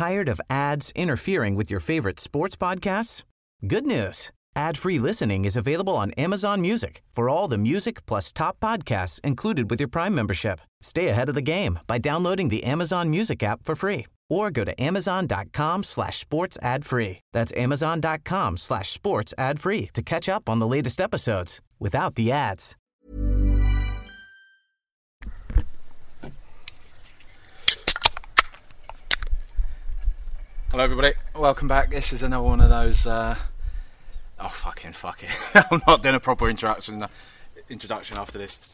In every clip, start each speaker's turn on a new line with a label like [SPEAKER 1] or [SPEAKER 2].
[SPEAKER 1] Tired of ads interfering with your favorite sports podcasts? Good news. Ad-free listening is available on Amazon Music for all the music plus top podcasts included with your Prime membership. Stay ahead of the game by downloading the Amazon Music app for free or go to amazon.com/sports ad free. That's amazon.com/sports ad free to catch up on the latest episodes without the ads.
[SPEAKER 2] Hello everybody, welcome back. This is another one of those, fuck it. I'm not doing a proper introduction after this.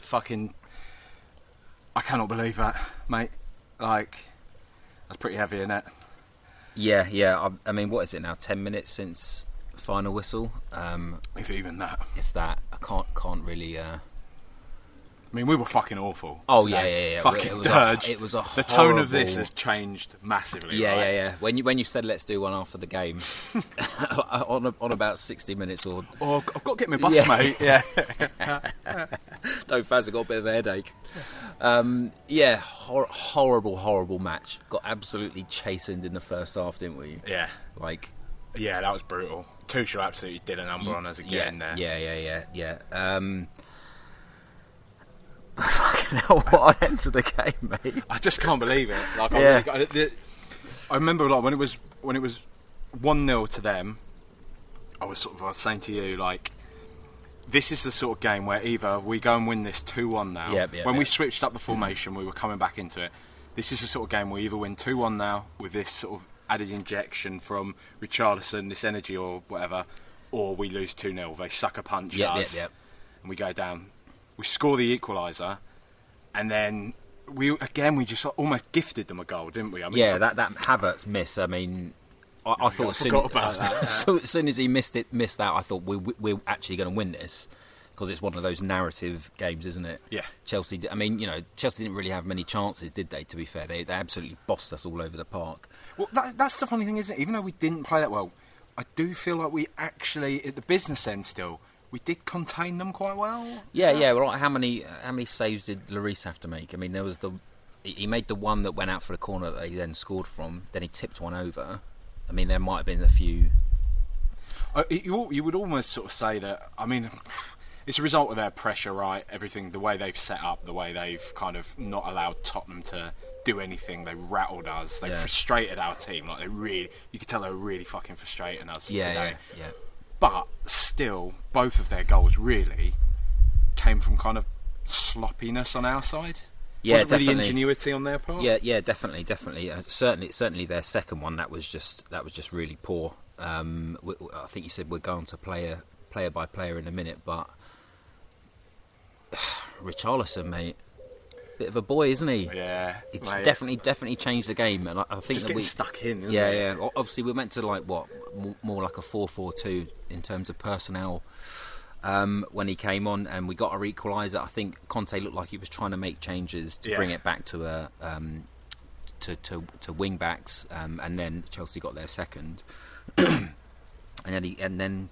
[SPEAKER 2] I cannot believe that, mate. Like, that's pretty heavy, isn't it?
[SPEAKER 3] Yeah. I mean, what is it now? 10 minutes since final whistle.
[SPEAKER 2] If even that.
[SPEAKER 3] If that, I can't really.
[SPEAKER 2] I mean, we were fucking awful.
[SPEAKER 3] Oh
[SPEAKER 2] today.
[SPEAKER 3] yeah.
[SPEAKER 2] Fucking dirge.
[SPEAKER 3] It was a
[SPEAKER 2] the
[SPEAKER 3] horrible...
[SPEAKER 2] tone of this has changed massively.
[SPEAKER 3] Yeah. When you said let's do one after the game, on about 60 minutes or.
[SPEAKER 2] Oh, I've got to get my bus, mate. Yeah.
[SPEAKER 3] Don't fancy, got a bit of a headache. Horrible match. Got absolutely chastened in the first half, didn't we?
[SPEAKER 2] Yeah. Yeah, that was brutal. Tuchel absolutely did a number on us again there.
[SPEAKER 3] Yeah. Fucking hell, what an end to the game, mate.
[SPEAKER 2] I just can't believe it. I remember when it was 1-0 to them, I was saying to you, like, this is the sort of game where either we go and win this 2-1 now. When we switched up the formation, we were coming back into it. This is the sort of game where we either win 2-1 now with this sort of added injection from Richarlison, this energy or whatever, or we lose 2-0. They sucker punch us, and we go down. We score the equaliser, and then we just almost gifted them a goal, didn't we? I mean,
[SPEAKER 3] that Havertz miss. I mean, I thought as soon as he missed that, I thought we're actually going to win this, because it's one of those narrative games, isn't it?
[SPEAKER 2] Yeah.
[SPEAKER 3] Chelsea didn't really have many chances, did they? To be fair, they absolutely bossed us all over the park.
[SPEAKER 2] Well, that's the funny thing, isn't it? Even though we didn't play that well, I do feel like we actually, at the business end still, we did contain them quite well.
[SPEAKER 3] Yeah. Well, how many saves did Lloris have to make? I mean, there was he made the one that went out for the corner that he then scored from. Then he tipped one over. I mean, there might have been a few.
[SPEAKER 2] You would almost sort of say that. I mean, it's a result of their pressure, right? Everything, the way they've set up, the way they've kind of not allowed Tottenham to do anything. They rattled us. They frustrated our team. Like, you could tell they were really fucking frustrating us today.
[SPEAKER 3] Yeah.
[SPEAKER 2] But still, both of their goals really came from kind of sloppiness on our side.
[SPEAKER 3] Yeah,
[SPEAKER 2] wasn't
[SPEAKER 3] definitely.
[SPEAKER 2] Really ingenuity on their part.
[SPEAKER 3] Yeah, definitely. Certainly, their second one that was just really poor. I think you said we're going to player by player in a minute, but Richarlison, mate, bit of a boy, isn't he?
[SPEAKER 2] Yeah,
[SPEAKER 3] it's definitely changed the game, and I think
[SPEAKER 2] just
[SPEAKER 3] that
[SPEAKER 2] getting stuck in. Isn't
[SPEAKER 3] yeah. Obviously, we're meant to more like a 4-4-2 in terms of personnel. When he came on, and we got our equaliser, I think Conte looked like he was trying to make changes to bring it back to wing backs, and then Chelsea got their second, and then.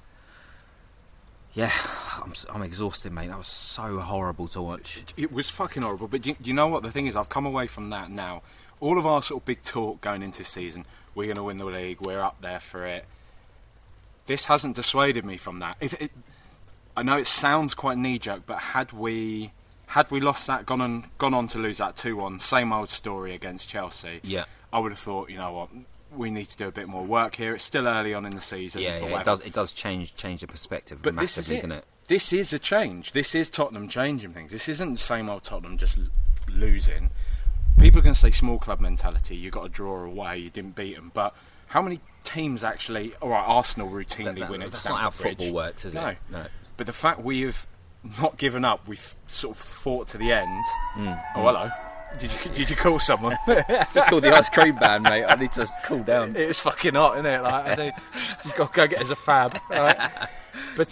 [SPEAKER 3] Yeah, I'm exhausted, mate. That was so horrible to watch.
[SPEAKER 2] It was fucking horrible. But do you know what the thing is? I've come away from that now. All of our sort of big talk going into the season, we're going to win the league, we're up there for it. This hasn't dissuaded me from that. I know it sounds quite knee-jerk, but had we lost that, gone on to lose that 2-1, same old story against Chelsea, I would have thought, you know what, we need to do a bit more work here. It's still early on in the season.
[SPEAKER 3] Yeah, it does change the perspective
[SPEAKER 2] but
[SPEAKER 3] massively, doesn't it?
[SPEAKER 2] This is a change. This is Tottenham changing things. This isn't the same old Tottenham just losing. People are going to say small club mentality, you got to draw away, you didn't beat them, but how many teams actually... Alright, Arsenal routinely win at Stamford Bridge.
[SPEAKER 3] That's not how football works, is it?
[SPEAKER 2] No. But the fact we have not given up, we've sort of fought to the end. Oh, hello. Did you call someone?
[SPEAKER 3] Just called the ice cream man, mate. I need to cool down.
[SPEAKER 2] It's fucking hot, isn't it? Like, I think you've got to go get us a fab. Right? But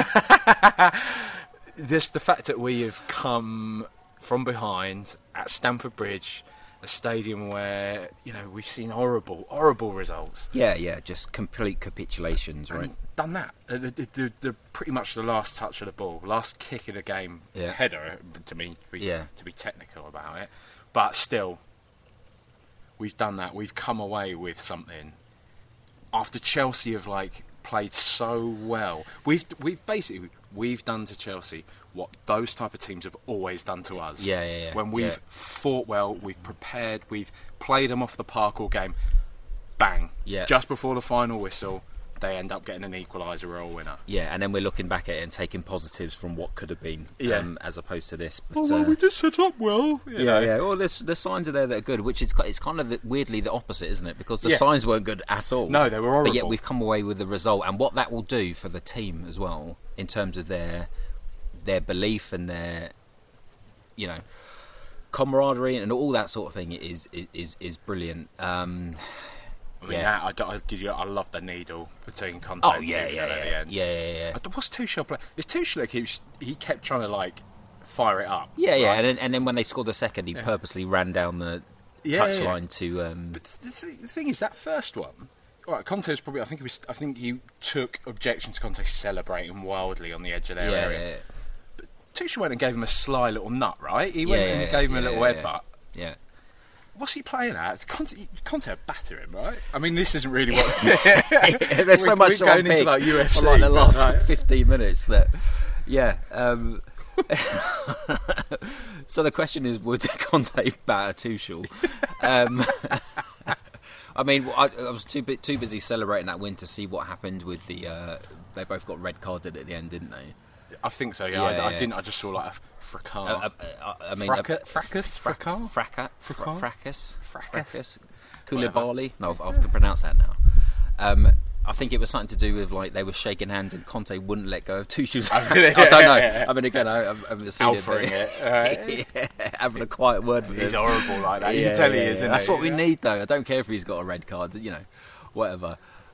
[SPEAKER 2] the fact that we have come from behind at Stamford Bridge, a stadium where, you know, we've seen horrible results.
[SPEAKER 3] Yeah, just complete capitulations, right?
[SPEAKER 2] And done that. The pretty much the last touch of the ball, last kick of the game, header, to be technical about it. But still, we've done that. We've come away with something. After Chelsea have played so well, we've done to Chelsea what those type of teams have always done to us.
[SPEAKER 3] Yeah.
[SPEAKER 2] When we've fought well, we've prepared, we've played them off the park all game. Bang.
[SPEAKER 3] Yeah.
[SPEAKER 2] Just before the final whistle, they end up getting an equaliser or a winner.
[SPEAKER 3] Yeah, and then we're looking back at it and taking positives from what could have been, as opposed to this. But,
[SPEAKER 2] we just set up well.
[SPEAKER 3] Yeah. Well, the signs are there that are good, which it's kind of weirdly the opposite, isn't it? Because the signs weren't good at all.
[SPEAKER 2] No, they were horrible.
[SPEAKER 3] But yet we've come away with the result, and what that will do for the team as well, in terms of their belief and their, camaraderie and all that sort of thing is brilliant.
[SPEAKER 2] I love the needle between Conte and Tuchel at the end.
[SPEAKER 3] Yeah.
[SPEAKER 2] What's Tuchel play? Is Tuchel he kept trying to fire it up?
[SPEAKER 3] Yeah. Right? And then when they scored the second, he purposely ran down the touchline to.
[SPEAKER 2] But the thing is, that first one. All right, Conte was probably. I think he took objection to Conte celebrating wildly on the edge of their area.
[SPEAKER 3] Yeah.
[SPEAKER 2] But Tuchel went and gave him a sly little nut, right? He went and gave him a little headbutt.
[SPEAKER 3] Yeah.
[SPEAKER 2] What's he playing at? Conte would batter him, right? I mean, this isn't really what...
[SPEAKER 3] There's so much
[SPEAKER 2] going into UFC.
[SPEAKER 3] For the last 15 minutes that... Yeah. So the question is, would Conte batter Tuchel? I mean, I was too busy celebrating that win to see what happened with the... they both got red carded at the end, didn't they?
[SPEAKER 2] I think so, yeah. I didn't. I just saw a fracas.
[SPEAKER 3] Fracas. Koulibaly. No, I can pronounce that now. I think it was something to do with they were shaking hands and Conte wouldn't let go of Tuchel's hand. I don't know. I mean, again, I've seen
[SPEAKER 2] it.
[SPEAKER 3] Having a quiet word with him.
[SPEAKER 2] He's horrible like that. You can tell he is, isn't
[SPEAKER 3] That's
[SPEAKER 2] he?
[SPEAKER 3] what we need, though. I don't care if he's got a red card. Whatever.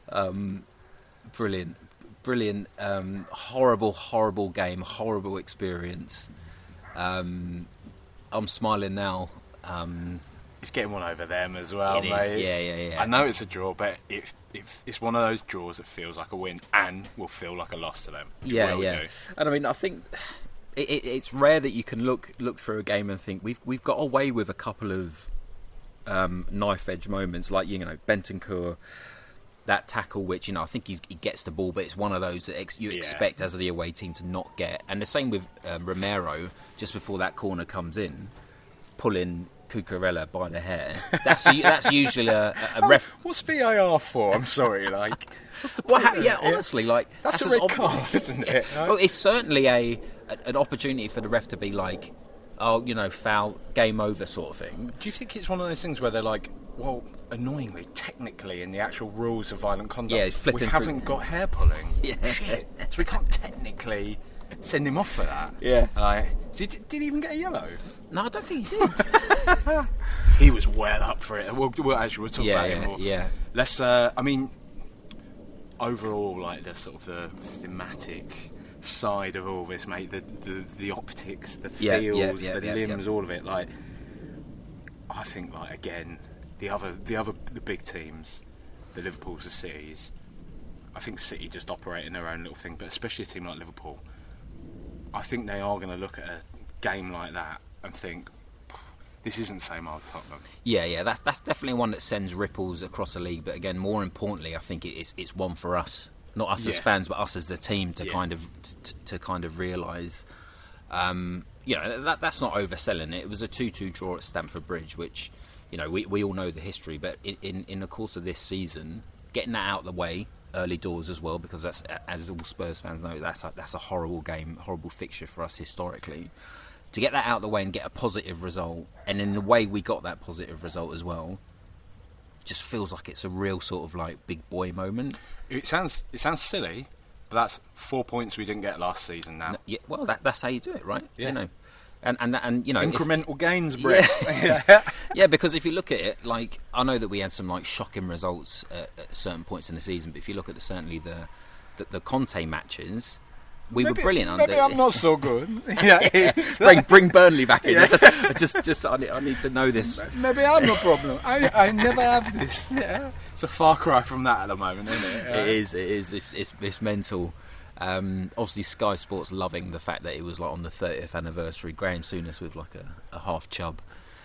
[SPEAKER 3] Brilliant. Horrible game. Horrible experience. I'm smiling now.
[SPEAKER 2] It's getting one over them as well,
[SPEAKER 3] it
[SPEAKER 2] mate.
[SPEAKER 3] Is. Yeah.
[SPEAKER 2] I know it's a draw, but it's one of those draws that feels like a win and will feel like a loss to them.
[SPEAKER 3] Yeah. And I mean, I think it's rare that you can look through a game and think we've got away with a couple of knife edge moments, like Bentancur. That tackle, which I think he gets the ball, but it's one of those that you expect as the away team to not get. And the same with Romero, just before that corner comes in, pulling Cucurella by the hair. That's usually a ref.
[SPEAKER 2] What's VAR for? I'm sorry, what's the point?
[SPEAKER 3] Honestly,
[SPEAKER 2] that's a red card, isn't it?
[SPEAKER 3] Well, it's certainly an opportunity for the ref to be foul, game over sort of thing.
[SPEAKER 2] Do you think it's one of those things where they're well, annoyingly, technically, in the actual rules of violent conduct, we haven't got hair pulling.
[SPEAKER 3] Yeah.
[SPEAKER 2] Shit. So we can't technically send him off for that.
[SPEAKER 3] Yeah.
[SPEAKER 2] Did he even get a yellow?
[SPEAKER 3] No, I don't think he did.
[SPEAKER 2] He was well up for it. We'll talk about him more.
[SPEAKER 3] Yeah.
[SPEAKER 2] Let's, overall, the sort of the thematic side of all this, mate, the optics, the feels, the limbs, all of it, I think, again... The big teams, the Liverpools, the Cities. I think City just operate in their own little thing, but especially a team like Liverpool, I think they are going to look at a game like that and think, this isn't the same old Tottenham. Yeah,
[SPEAKER 3] that's definitely one that sends ripples across the league. But again, more importantly, I think it's one for us, not us as fans, but us as the team to kind of realise. That's not overselling it. It was a 2-2 draw at Stamford Bridge, which. We all know the history, but in the course of this season, getting that out of the way early doors as well, because that's, as all Spurs fans know, that's a horrible game, horrible fixture for us historically. To get that out of the way and get a positive result, and in the way we got that positive result as well, just feels like it's a real sort of big boy moment. It sounds silly, but that's 4 points we didn't get last season now. Yeah, well, that's how you do it, right? Yeah. And incremental gains, Brett. Yeah, because if you look at it, I know that we had some shocking results at certain points in the season, but if you look at certainly the Conte matches, we were brilliant. Maybe I'm not so good. Bring Burnley back in. Just I need to know this. Maybe I'm no problem. I never have this. Yeah. It's a far cry from that at the moment, isn't it? It is. It's mental. Obviously Sky Sports loving the fact that it was on the 30th anniversary. Graham Souness with a half chub.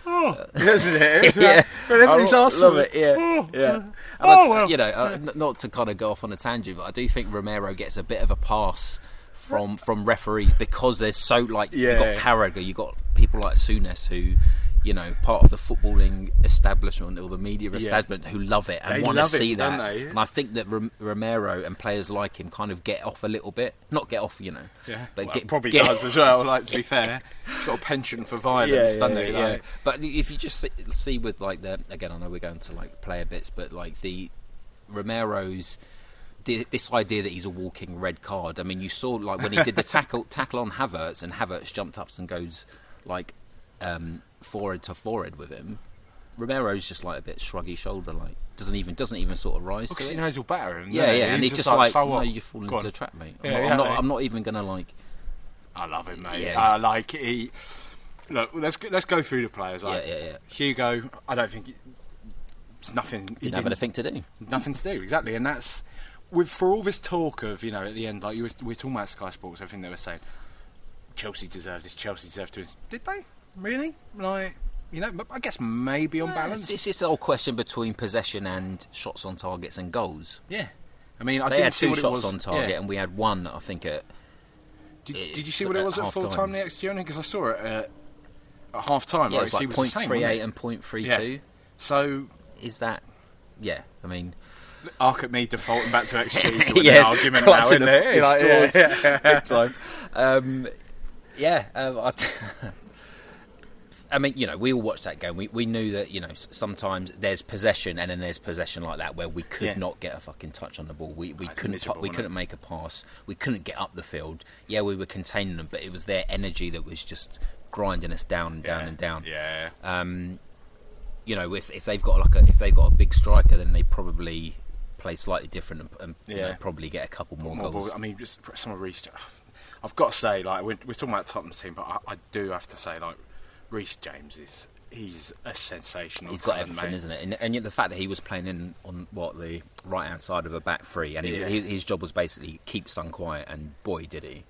[SPEAKER 2] isn't it?
[SPEAKER 3] Yeah,
[SPEAKER 2] But everybody's asked.
[SPEAKER 3] love it. Yeah, yeah. And
[SPEAKER 2] well.
[SPEAKER 3] You know, not to kind of go off on a tangent, but I do think Romero gets a bit of a pass from referees because there's so like you've got Carragher, you've got people like Souness who, you know, part of the footballing establishment or the media establishment who love it and want to see that.
[SPEAKER 2] They?
[SPEAKER 3] And I think that Romero and players like him kind of get off a little bit. Not get off, you know.
[SPEAKER 2] Yeah,
[SPEAKER 3] but
[SPEAKER 2] probably does as well. Like, to be fair, he's got a penchant for violence, doesn't he?
[SPEAKER 3] Yeah.
[SPEAKER 2] Like,
[SPEAKER 3] But if you just see with like again, I know we're going to like player bits, but like the Romero's. This idea that he's a walking red card. I mean, you saw like when he did the tackle on Havertz, and Havertz jumped up and goes like forward to forward with him. Romero's just like a bit shruggy shoulder, like doesn't even sort of rise.
[SPEAKER 2] Because
[SPEAKER 3] to
[SPEAKER 2] he
[SPEAKER 3] it.
[SPEAKER 2] knows he'll batter him.
[SPEAKER 3] Yeah, and he's just like,
[SPEAKER 2] so
[SPEAKER 3] no, you're falling into the trap, mate. I'm not even gonna like.
[SPEAKER 2] I love him, mate.
[SPEAKER 3] Yeah,
[SPEAKER 2] like he. Look, let's go through the players. Like,
[SPEAKER 3] yeah.
[SPEAKER 2] Hugo, I don't think there's nothing. He
[SPEAKER 3] didn't have anything to do.
[SPEAKER 2] Nothing to do, exactly, and that's. For all this talk of, you know, at the end, like we're talking about Sky Sports, everything they were saying, Chelsea deserved this, Chelsea deserved to. Did they really? Like, you know, I guess maybe on balance.
[SPEAKER 3] It's this whole question between possession and shots on targets and goals.
[SPEAKER 2] Yeah, I mean, I
[SPEAKER 3] they
[SPEAKER 2] didn't
[SPEAKER 3] had
[SPEAKER 2] see
[SPEAKER 3] two
[SPEAKER 2] what
[SPEAKER 3] shots
[SPEAKER 2] it was
[SPEAKER 3] on target,
[SPEAKER 2] yeah.
[SPEAKER 3] and we had one. I think at.
[SPEAKER 2] Did you see what it was at full time? The XG, because I saw it at half time.
[SPEAKER 3] Yeah,
[SPEAKER 2] right?
[SPEAKER 3] it was like 0.38 and 0.32.
[SPEAKER 2] Yeah. So
[SPEAKER 3] is that? Yeah, I mean.
[SPEAKER 2] Arc at me defaulting back to XG to
[SPEAKER 3] yes,
[SPEAKER 2] an argument now, isn't it?
[SPEAKER 3] Like, big time. I mean, you know, we all watched that game. We knew that, you know, sometimes there's possession and then there's possession like that where we could not get a fucking touch on the ball. We couldn't make a pass. We couldn't get up the field. Yeah, we were containing them, but it was their energy that was just grinding us down and down and down.
[SPEAKER 2] Yeah.
[SPEAKER 3] You know, if they've got a big striker, then they probably play slightly different and you know, probably get a couple more goals.
[SPEAKER 2] I mean, just some of Reece. I've got to say, like we're talking about Tottenham's team, but I do have to say, like Reece James he's a sensational.
[SPEAKER 3] He's got
[SPEAKER 2] talent,
[SPEAKER 3] everything,
[SPEAKER 2] mate.
[SPEAKER 3] isn't it? And yet the fact that he was playing on the right hand side of a back three, and his job was basically keep Son quiet, and boy did he.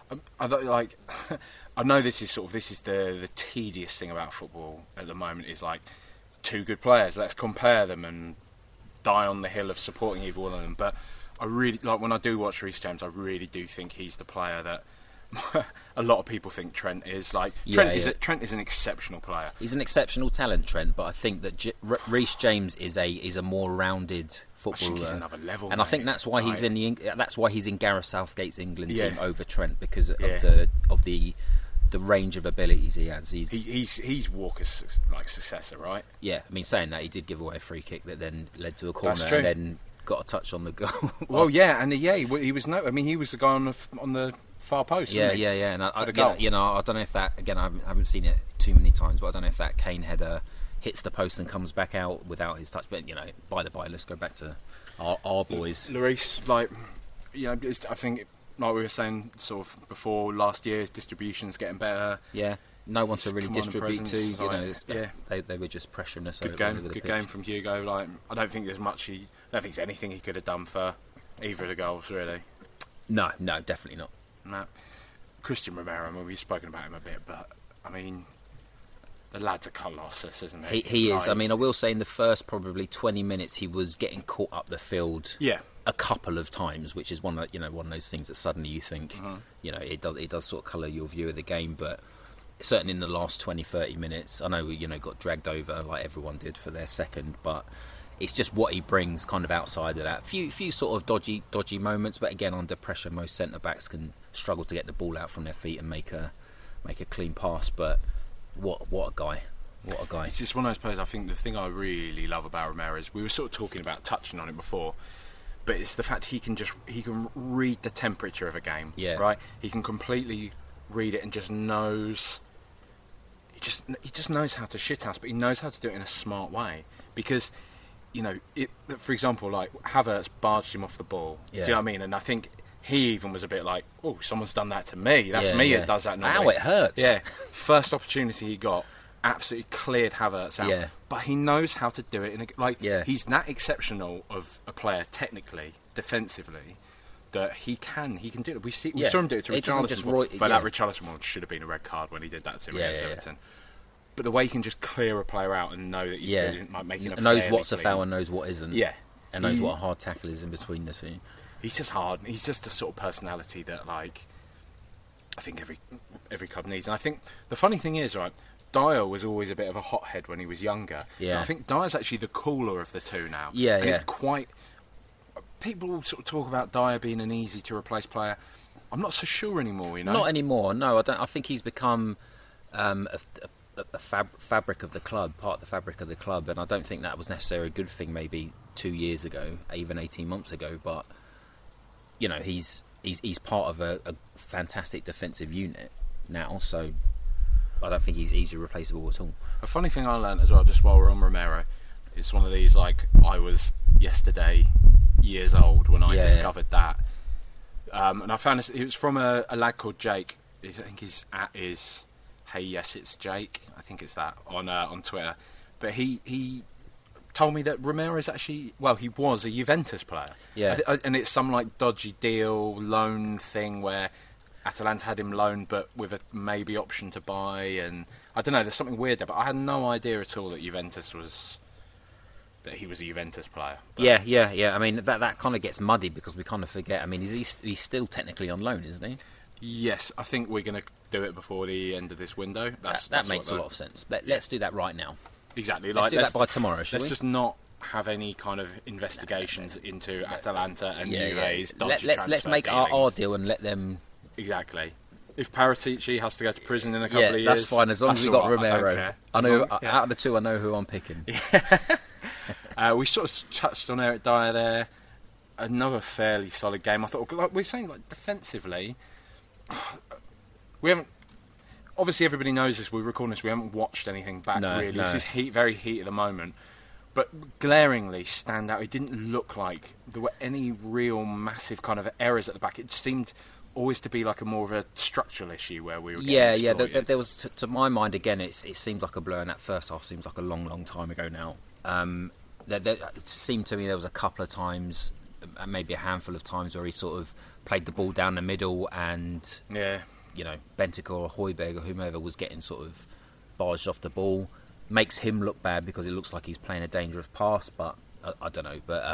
[SPEAKER 2] I know this is the tedious thing about football at the moment is like two good players. Let's compare them and die on the hill of supporting either one of them. But I really like when I do watch Reece James. I really do think he's the player that a lot of people think Trent is. Like Trent is an exceptional player.
[SPEAKER 3] He's an exceptional talent, Trent. But I think that Reece James is a more rounded footballer.
[SPEAKER 2] I think he's another level,
[SPEAKER 3] and
[SPEAKER 2] mate.
[SPEAKER 3] I think that's why he's in Gareth Southgate's England team over Trent because of the range of abilities he has.
[SPEAKER 2] He's Walker's like successor, right?
[SPEAKER 3] Yeah, I mean, saying that, he did give away a free kick that then led to a corner and then got a touch on the goal.
[SPEAKER 2] Well, yeah, and he was he was the guy on the far post.
[SPEAKER 3] Yeah. And I don't know if that, again, I haven't seen it too many times, but I don't know if that Kane header hits the post and comes back out without his touch. But, you know, by the by, let's go back to our boys.
[SPEAKER 2] Lloris, like, you know, I think, like we were saying sort of before, last year's distribution's getting better.
[SPEAKER 3] Yeah. No one to really distribute to. You know,
[SPEAKER 2] yeah.
[SPEAKER 3] They were just pressuring us.
[SPEAKER 2] Good game from Hugo. Like, I don't think there's much. I don't think there's anything he could have done for either of the goals, really.
[SPEAKER 3] No, definitely not.
[SPEAKER 2] No. Christian Romero. I mean, we've spoken about him a bit, but I mean, the lad's a colossus, isn't he?
[SPEAKER 3] He is. I mean, I will say in the first probably 20 minutes, he was getting caught up the field.
[SPEAKER 2] Yeah.
[SPEAKER 3] A couple of times, which is one of those things that suddenly you think, you know, it does sort of colour your view of the game, but. Certainly in the last 20-30 minutes, I know we got dragged over like everyone did for their second, but it's just what he brings kind of outside of that. Few sort of dodgy moments, but again under pressure, most centre backs can struggle to get the ball out from their feet and make a clean pass. But what a guy! What a guy!
[SPEAKER 2] It's just one of those players. I think the thing I really love about Romero is we were sort of talking about touching on it before. But it's the fact he can read the temperature of a game.
[SPEAKER 3] Yeah.
[SPEAKER 2] Right. He can completely read it and just knows. He just knows how to shithouse, but he knows how to do it in a smart way. Because, you know, for example, like Havertz barged him off the ball.
[SPEAKER 3] Yeah.
[SPEAKER 2] Do you know what I mean? And I think he even was a bit like, "Oh, someone's done that to me. That's me that does that normally."
[SPEAKER 3] Ow, it hurts.
[SPEAKER 2] Yeah. First opportunity he got, absolutely cleared Havertz out.
[SPEAKER 3] Yeah.
[SPEAKER 2] But he knows how to do it. He's that exceptional of a player, technically, defensively. That he can do it. We saw him do it to Richarlison. That Richarlison one should have been a red card when he did that to him against Everton. but the way he can just clear a player out and know that he's doing, like, making a
[SPEAKER 3] knows what's a foul and knows what isn't.
[SPEAKER 2] Yeah.
[SPEAKER 3] And knows what a hard tackle is in between the two.
[SPEAKER 2] He's just hard. He's just the sort of personality that, like, I think every club needs. And I think the funny thing is, right, Dyer was always a bit of a hothead when he was younger.
[SPEAKER 3] Yeah.
[SPEAKER 2] I think Dyer's actually the cooler of the two now.
[SPEAKER 3] Yeah,
[SPEAKER 2] and
[SPEAKER 3] yeah.
[SPEAKER 2] it's quite... People sort of talk about Dyer being an easy-to-replace player. I'm not so sure anymore, you know?
[SPEAKER 3] Not anymore, no. I think he's become a fabric of the club, part of the fabric of the club, and I don't think that was necessarily a good thing maybe 2 years ago, even 18 months ago, but, you know, he's part of a fantastic defensive unit now, so I don't think he's easily replaceable at all.
[SPEAKER 2] A funny thing I learned as well, just while we're on Romero, it's one of these, like, I was yesterday years old when I discovered that. And I found it was from a lad called Jake. I think his @ is Hey Yes It's Jake. I think it's that on Twitter. But he told me that Romero is actually, well, he was a Juventus player.
[SPEAKER 3] Yeah.
[SPEAKER 2] And it's some like dodgy deal, loan thing where Atalanta had him loaned but with a maybe option to buy, and I don't know, there's something weird there, but I had no idea at all that he was a Juventus player. But
[SPEAKER 3] Yeah. I mean, that kind of gets muddy because we kind of forget. I mean, he's still technically on loan, isn't he?
[SPEAKER 2] Yes, I think we're going to do it before the end of this window.
[SPEAKER 3] That makes a lot of sense. Let's do that right now.
[SPEAKER 2] Exactly.
[SPEAKER 3] Let's do that by tomorrow, shall we?
[SPEAKER 2] Let's just not have any kind of investigations into Atalanta and Juve's dodgy transfer
[SPEAKER 3] Let's make our deal and let them...
[SPEAKER 2] Exactly. If Paratici has to go to prison in a couple of years...
[SPEAKER 3] Yeah, that's fine, as long as we've got Romero.
[SPEAKER 2] I don't care.
[SPEAKER 3] Out of the two, I know who I'm picking.
[SPEAKER 2] We sort of touched on Eric Dyer there. Another fairly solid game. I thought, like we're saying, like defensively, we haven't. Obviously, everybody knows this. We're recording this. We haven't watched anything back really.
[SPEAKER 3] No.
[SPEAKER 2] This is very heat at the moment. But glaringly stand out. It didn't look like there were any real massive kind of errors at the back. It seemed always to be like a more of a structural issue where we were getting exploited.
[SPEAKER 3] There was, to my mind, again, it seemed like a blur, and that first half seems like a long time ago now. It seemed to me there was a couple of times, maybe a handful of times, where he sort of played the ball down the middle and, you know, Bentancur or Højbjerg or whomever was getting sort of barged off the ball. Makes him look bad because it looks like he's playing a dangerous pass, but I don't know. But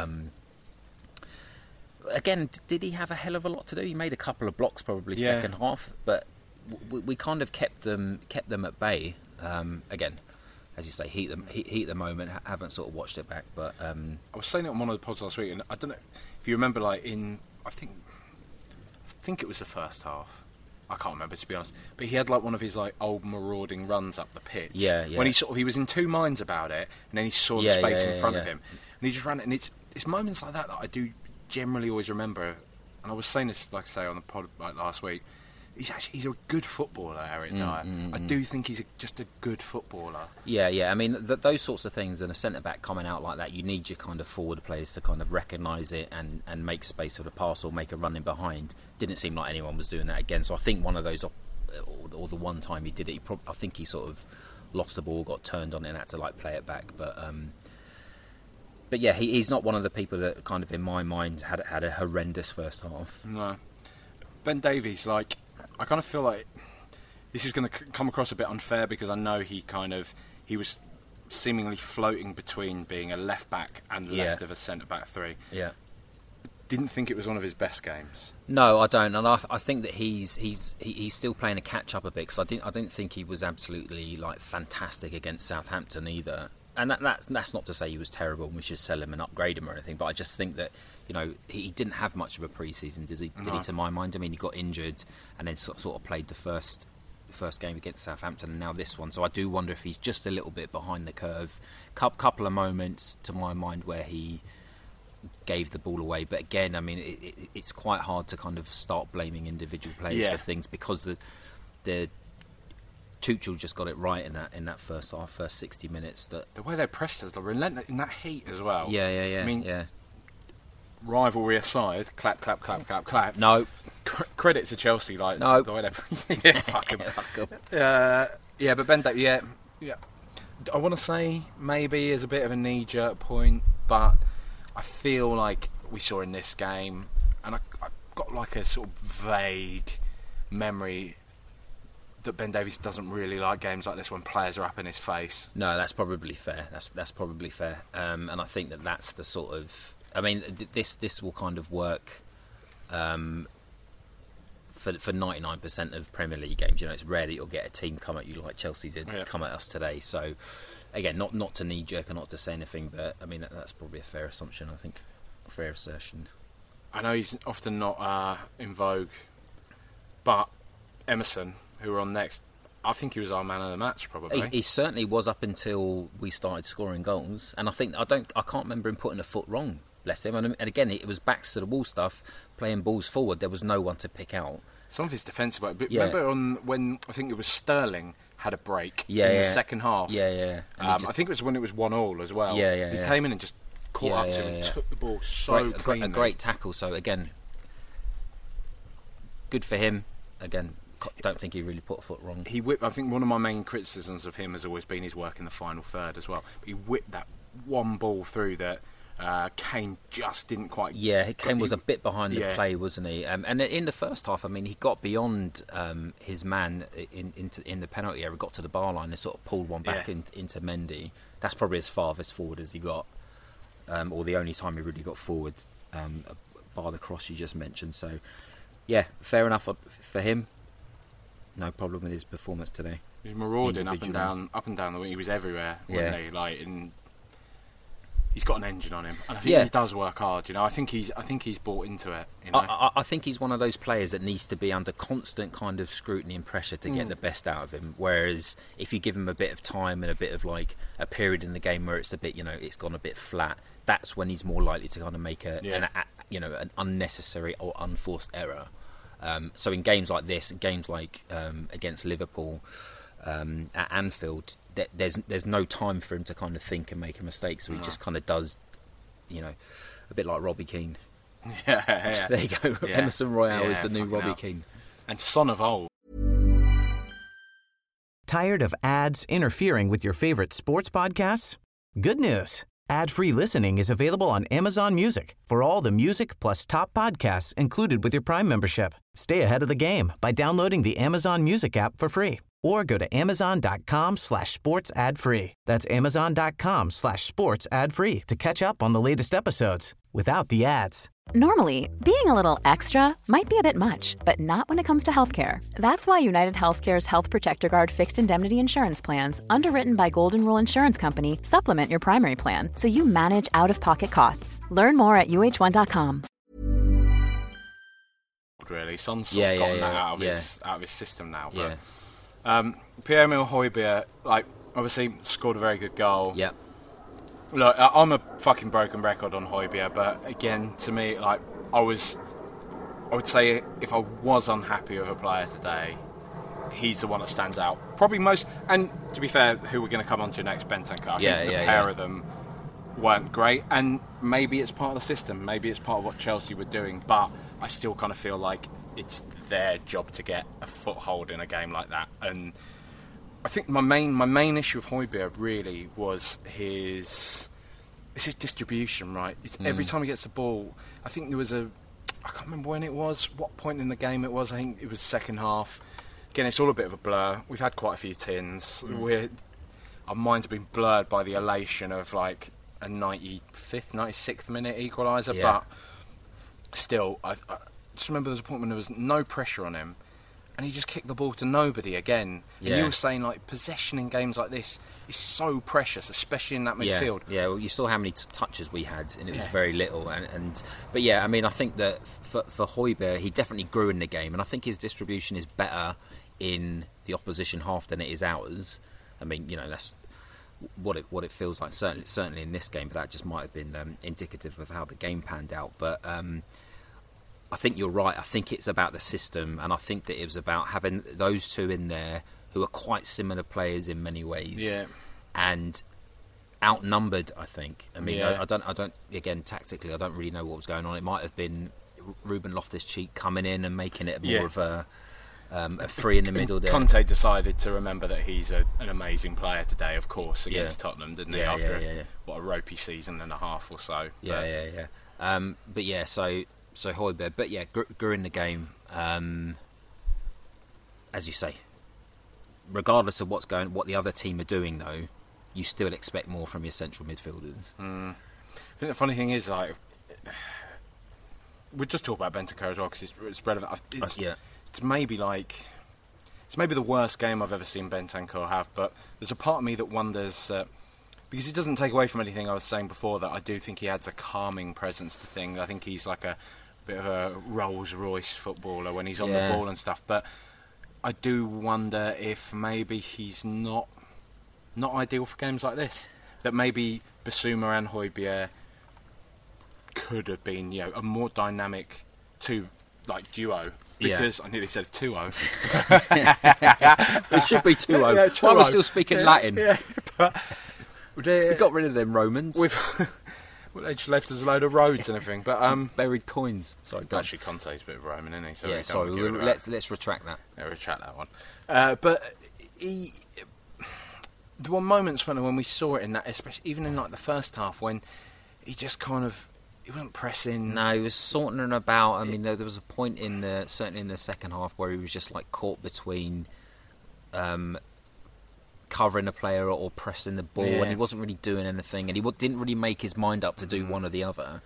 [SPEAKER 3] again, did he have a hell of a lot to do? He made a couple of blocks probably second half, but we kind of kept them at bay. Again, as you say, heat the moment. Haven't sort of watched it back, but
[SPEAKER 2] I was saying it on one of the pods last week, and I don't know if you remember, like I think it was the first half. I can't remember, to be honest, but he had like one of his like old marauding runs up the pitch.
[SPEAKER 3] Yeah.
[SPEAKER 2] When he was in two minds about it, and then he saw the space in front of him, and he just ran it. And it's moments like that I do generally always remember. And I was saying this, like I say, on the pod like last week. He's a good footballer, Eric Dyer. I do think he's just a good footballer. Yeah.
[SPEAKER 3] I mean, those sorts of things, and a centre-back coming out like that, you need your kind of forward players to kind of recognise it and make space for the pass or make a run in behind. Didn't seem like anyone was doing that again. So I think one of those, or the one time he did it, I think he sort of lost the ball, got turned on it and had to like play it back. But yeah, he's not one of the people that kind of, in my mind, had a horrendous first half.
[SPEAKER 2] No. Ben Davies, like... I kind of feel like this is going to come across a bit unfair because I know he was seemingly floating between being a left back and left of a centre back three.
[SPEAKER 3] Yeah.
[SPEAKER 2] Didn't think it was one of his best games.
[SPEAKER 3] No, I don't, and I think that he's still playing a catch up a bit because I didn't think he was absolutely like fantastic against Southampton either. And that's not to say he was terrible and we should sell him and upgrade him or anything, but I just think that, you know, he didn't have much of a pre-season, did he, to my mind? I mean, he got injured and then sort of played the first game against Southampton and now this one. So I do wonder if he's just a little bit behind the curve. Couple of moments, to my mind, where he gave the ball away. But again, I mean, it's quite hard to kind of start blaming individual players for things because the Tuchel just got it right in that first half, first 60 minutes. That
[SPEAKER 2] the way they pressed us, the relentless in that heat as well.
[SPEAKER 3] Yeah.
[SPEAKER 2] I mean,
[SPEAKER 3] yeah.
[SPEAKER 2] Rivalry aside, clap.
[SPEAKER 3] No.
[SPEAKER 2] Credit to Chelsea, like
[SPEAKER 3] no.
[SPEAKER 2] The way they fuck them. But Ben Davies, yeah. I want to say maybe is a bit of a knee-jerk point, but I feel like we saw in this game, and I got like a sort of vague memory that Ben Davies doesn't really like games like this when players are up in his face.
[SPEAKER 3] No, that's probably fair. That's probably fair. And I think that's the sort of... I mean, this will kind of work for 99% of Premier League games. You know, it's rare that you'll get a team come at you like Chelsea did come at us today. So, again, not to knee-jerk and not to say anything, but, I mean, that's probably a fair assumption, I think. A fair assertion.
[SPEAKER 2] I know he's often not in vogue, but Emerson, who we're on next, I think he was our man of the match, probably.
[SPEAKER 3] He certainly was up until we started scoring goals, and I can't remember him putting a foot wrong, bless him. And again, it was backs to the wall stuff, playing balls forward. There was no one to pick out.
[SPEAKER 2] Some of his defensive work. But remember when I think it was Sterling had a break in the second half?
[SPEAKER 3] Yeah.
[SPEAKER 2] I think it was when it was 1-1 as well. He came in and just caught up to him and took the ball cleanly.
[SPEAKER 3] A great tackle. So again, good for him. Again, don't think he really put a foot wrong.
[SPEAKER 2] I think one of my main criticisms of him has always been his work in the final third as well. He whipped that one ball through that Kane just didn't quite...
[SPEAKER 3] Yeah, Kane was a bit behind the play, wasn't he? And in the first half, I mean, he got beyond his man in the penalty area, got to the bar line and sort of pulled one back into Mendy. That's probably as farthest forward as he got, or the only time he really got forward, bar the cross you just mentioned. So, yeah, fair enough for him. No problem with his performance today.
[SPEAKER 2] He was marauding up and down the wing. He was everywhere, wasn't he? He's got an engine on him, and I think he does work hard. You know, I think he's bought into it. You know?
[SPEAKER 3] I think he's one of those players that needs to be under constant kind of scrutiny and pressure to get the best out of him. Whereas if you give him a bit of time and a bit of like a period in the game where it's a bit, you know, it's gone a bit flat, that's when he's more likely to kind of make an unnecessary or unforced error. So in games like this, games like against Liverpool at Anfield, there's no time for him to kind of think and make a mistake. So he just kind of does, you know, a bit like Robbie Keane.
[SPEAKER 2] Yeah.
[SPEAKER 3] There you go. Yeah. Emerson Royale is the new Robbie Keane.
[SPEAKER 2] And son of old.
[SPEAKER 1] Tired of ads interfering with your favorite sports podcasts? Good news. Ad-free listening is available on Amazon Music for all the music plus top podcasts included with your Prime membership. Stay ahead of the game by downloading the Amazon Music app for free or go to amazon.com/sports ad free. That's amazon.com/sports ad free to catch up on the latest episodes without the ads.
[SPEAKER 4] Normally, being a little extra might be a bit much, but not when it comes to healthcare. That's why United Healthcare's Health Protector Guard fixed indemnity insurance plans, underwritten by Golden Rule Insurance Company, supplement your primary plan so you manage out-of-pocket costs. Learn more at UH1.com.
[SPEAKER 2] Really, Son's gotten that out of his system now. But, Pierre-Emile Højbjerg, like, obviously scored a very good goal.
[SPEAKER 3] Yeah.
[SPEAKER 2] Look, I'm a fucking broken record on Højbjerg, but again, to me, like, I would say if I was unhappy with a player today, he's the one that stands out. Probably most, and to be fair, who we're going to come on to next, Bentancur. I think the pair of them weren't great, and maybe it's part of the system, maybe it's part of what Chelsea were doing, but I still kind of feel like it's their job to get a foothold in a game like that. And I think my main issue with Højbjerg really was his distribution, right? It's every time he gets the ball, I think there was I can't remember when it was, what point in the game it was, I think it was second half. Again, it's all a bit of a blur. We've had quite a few tins. Our minds have been blurred by the elation of like a 95th, 96th minute equaliser, but still, I just remember there was a point when there was no pressure on him, and he just kicked the ball to nobody again. And you were saying, like, possession in games like this is so precious, especially in that midfield.
[SPEAKER 3] Yeah, well, you saw how many touches we had, and it was very little. But yeah, I mean, I think that for Højbjerg, he definitely grew in the game, and I think his distribution is better in the opposition half than it is ours. I mean, you know, that's what it feels like, certainly in this game, but that just might have been indicative of how the game panned out. But I think you're right. I think it's about the system, and I think that it was about having those two in there who are quite similar players in many ways, and outnumbered. I think. I mean, I don't. Again, tactically, I don't really know what was going on. It might have been Ruben Loftus-Cheek coming in and making it more of a free in the middle there.
[SPEAKER 2] Conte decided to remember that he's an amazing player today, of course, against Tottenham, didn't he? After a ropey season and a half or so.
[SPEAKER 3] But yeah, so Højbjerg, but yeah, grew in the game. As you say, regardless of what the other team are doing, though, you still expect more from your central midfielders.
[SPEAKER 2] I think the funny thing is, like, we'll just talk about Bentancur as well because it's relevant. It's maybe the worst game I've ever seen Bentancur have, but there's a part of me that wonders, because it doesn't take away from anything I was saying before, that I do think he adds a calming presence to things. I think he's like a bit of a Rolls-Royce footballer when he's on the ball and stuff, but I do wonder if maybe he's not ideal for games like this. That maybe Bissouma and Højbjerg could have been, a more dynamic duo. Because I nearly said 2-0.
[SPEAKER 3] It should be 2-0.
[SPEAKER 2] Yeah, 2-0.
[SPEAKER 3] Why are we still speaking Latin?
[SPEAKER 2] Yeah, but
[SPEAKER 3] we got rid of them Romans.
[SPEAKER 2] They just left us a load of roads and everything. But
[SPEAKER 3] buried coins. Sorry,
[SPEAKER 2] actually, Conte's a bit of Roman, isn't he? So
[SPEAKER 3] let's retract that.
[SPEAKER 2] Yeah, retract that one. But there were moments when we saw it in that, especially even in like the first half, when he just kind of. He wasn't pressing.
[SPEAKER 3] No, he was sauntering about. I mean, there was a point certainly in the second half where he was just like caught between covering a player or pressing the ball, and he wasn't really doing anything, and he didn't really make his mind up to do one or the other.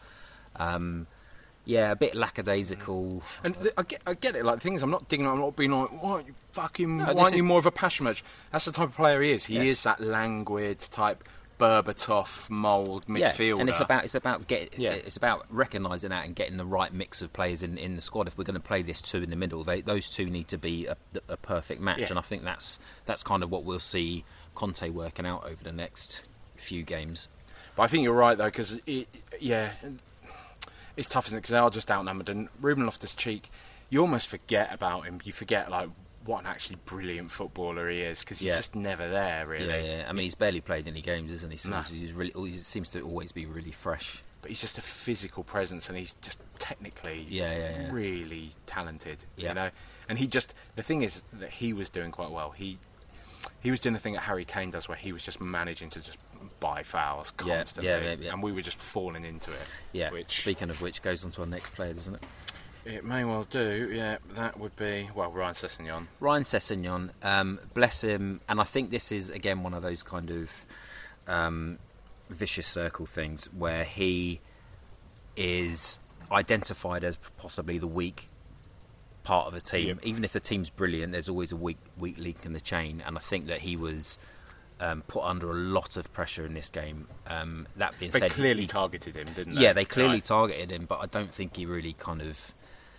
[SPEAKER 3] A bit lackadaisical.
[SPEAKER 2] And I get it. Like, things I'm not digging. I'm not being like, why aren't you more of a passion match? That's the type of player he is. He is that languid type. Berbatov mould midfielder,
[SPEAKER 3] and it's about recognising that and getting the right mix of players in the squad. If we're going to play this two in the middle, those two need to be a perfect match, and I think that's kind of what we'll see Conte working out over the next few games.
[SPEAKER 2] But I think you're right though, because it's tough, isn't it? Because they are just outnumbered, and Ruben Loftus-Cheek, you almost forget about him. You forget what an actually brilliant footballer he is, because he's just never there, really.
[SPEAKER 3] Yeah. I mean, he's barely played any games, isn't he? He seems to always be really fresh.
[SPEAKER 2] But he's just a physical presence, and he's just technically really talented, you know? And the thing is that he was doing quite well. He was doing the thing that Harry Kane does, where he was just managing to just buy fouls constantly, and we were just falling into it.
[SPEAKER 3] Yeah, speaking of which, goes on to our next player, doesn't it?
[SPEAKER 2] It may well do, yeah. That would be, Ryan Sessegnon.
[SPEAKER 3] Ryan Sessegnon, bless him. And I think this is, again, one of those kind of vicious circle things where he is identified as possibly the weak part of a team. Yep. Even if the team's brilliant, there's always a weak link in the chain. And I think that he was put under a lot of pressure in this game. That being said...
[SPEAKER 2] They clearly targeted him, didn't they?
[SPEAKER 3] Yeah, they clearly targeted him, but I don't think he really kind of...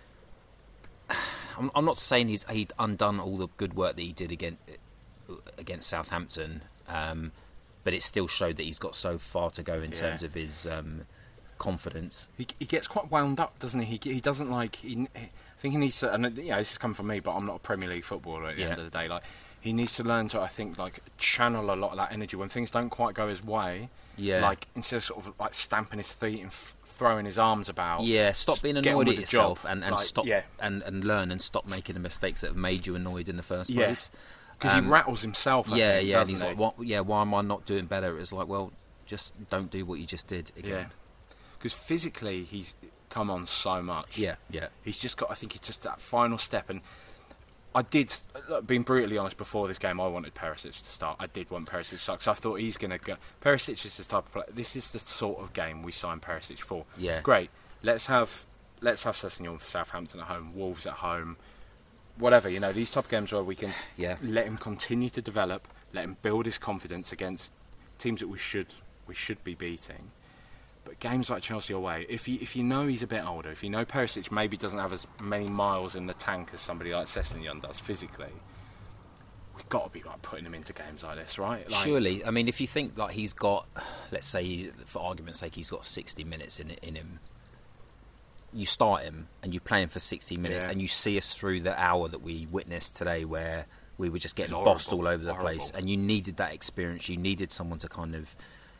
[SPEAKER 3] I'm not saying he'd undone all the good work that he did against Southampton, but it still showed that he's got so far to go in terms of his confidence.
[SPEAKER 2] He gets quite wound up, doesn't he? He doesn't I think he needs to. And this is coming from me, but I'm not a Premier League footballer at the end of the day. Like, he needs to learn to, I think, channel a lot of that energy when things don't quite go his way. Yeah. Like, instead of sort of stamping his feet and throwing his arms about.
[SPEAKER 3] Yeah, stop being annoyed at yourself and stop and learn and stop making the mistakes that have made you annoyed in the first place.
[SPEAKER 2] Because he rattles himself. I think,
[SPEAKER 3] and he's like, why am I not doing better? It's like, well, just don't do what you just did again.
[SPEAKER 2] Yeah. Because physically, he's come on so much.
[SPEAKER 3] Yeah.
[SPEAKER 2] He's just got. I think it's just that final step. And I did, being brutally honest, before this game, I wanted Perisic to start. I did want Perisic to start, because I thought he's going to go. Perisic is the type of player. This is the sort of game we signed Perisic for.
[SPEAKER 3] Yeah.
[SPEAKER 2] Great. Let's have Sessegnon for Southampton at home, Wolves at home, whatever. These type of games where we can let him continue to develop, let him build his confidence against teams that we should be beating. But games like Chelsea away, if you know he's a bit older, if you know Perisic maybe doesn't have as many miles in the tank as somebody like Sessegnon does physically, we've got to be putting him into games like this, right?
[SPEAKER 3] Surely. I mean, if you think he's got, let's say, for argument's sake, he's got 60 minutes in him, you start him and you play him for 60 minutes and you see us through the hour that we witnessed today where we were just getting bossed all over the place, and you needed that experience, you needed someone to kind of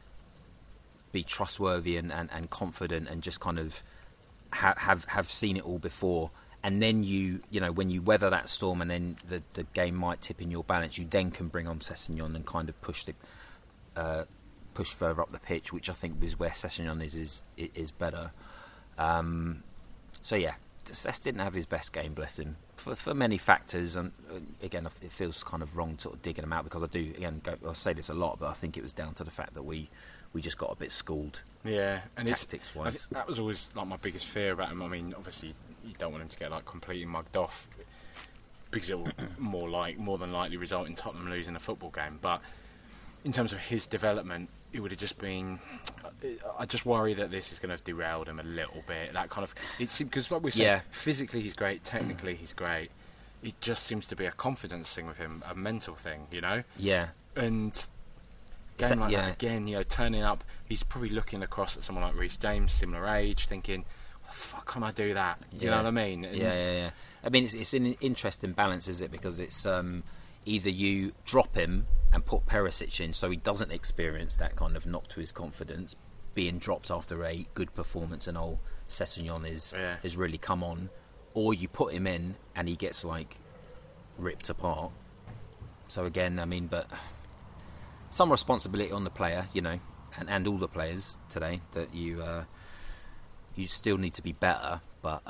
[SPEAKER 3] be trustworthy and confident and just kind of have seen it all before. And then when you weather that storm and then the game might tip in your balance, you then can bring on Sessegnon and kind of push further up the pitch, which I think is where Sessegnon is better. So yeah, Sess didn't have his best game, bless him. for many factors, and again, it feels kind of wrong sort of digging them out because I say this a lot, but I think it was down to the fact that we just got a bit schooled.
[SPEAKER 2] Yeah, and
[SPEAKER 3] tactics wise,
[SPEAKER 2] that was always like my biggest fear about him. I mean, obviously you don't want him to get like completely mugged off because it will more than likely result in Tottenham losing a football game. But in terms of his development, it would have just been. I just worry that this is going to have derailed him a little bit. That kind of because what we say, physically he's great, technically he's great. It just seems to be a confidence thing with him, a mental thing, you know.
[SPEAKER 3] Yeah.
[SPEAKER 2] And game like that again, you know, turning up, he's probably looking across at someone like Reece James, similar age, thinking, "What the fuck can I do that?" Do you know what I mean? And
[SPEAKER 3] yeah. I mean, it's an interesting balance, is it? Because it's either you drop him and put Perisic in so he doesn't experience that kind of knock to his confidence, being dropped after a good performance and old Sessegnon has really come on, or you put him in and he gets like ripped apart. So again, I mean, but some responsibility on the player, you know, and all the players today, that you still need to be better, but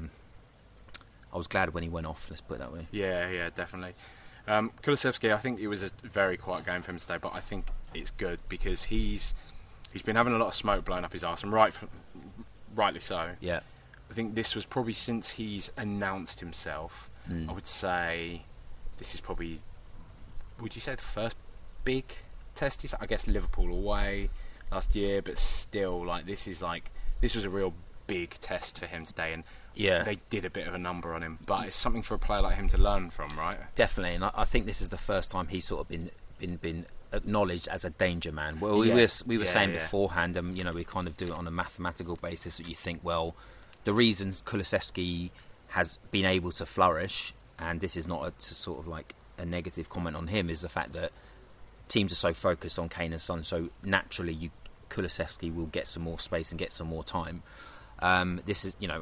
[SPEAKER 3] I was glad when he went off, let's put it that way.
[SPEAKER 2] Yeah, definitely. Kulusevski, I think it was a very quiet game for him today, but I think it's good because he's been having a lot of smoke blown up his arse, and rightly so.
[SPEAKER 3] Yeah.
[SPEAKER 2] I think this was probably since he's announced himself. I would say this is probably, would you say, the first big test? I guess Liverpool away last year, but still, like this was a real big test for him today, and they did a bit of a number on him. But it's something for a player like him to learn from, right?
[SPEAKER 3] Definitely, and I think this is the first time he's sort of been acknowledged as a danger man. Well, we were saying beforehand, you know, we kind of do it on a mathematical basis that you think, well, the reasons Kulusevski has been able to flourish, and this is not sort of like a negative comment on him, is the fact that teams are so focused on Kane and Son, so naturally Kulusevski will get some more space and get some more time. This is, you know,